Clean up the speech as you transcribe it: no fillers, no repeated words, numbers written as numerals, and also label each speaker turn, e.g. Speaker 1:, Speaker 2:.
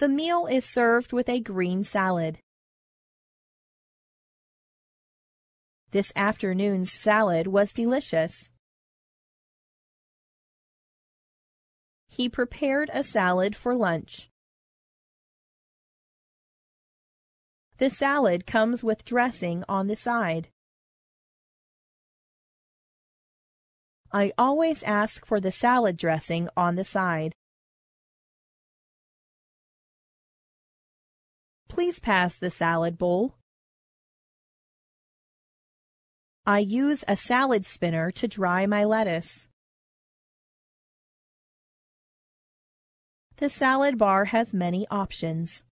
Speaker 1: The meal is served with a green salad. This afternoon's salad was delicious. He prepared a salad for lunch. The salad comes with dressing on the side. I always ask for the salad dressing on the side. Please pass the salad bowl. I use a salad spinner to dry my lettuce. The salad bar has many options.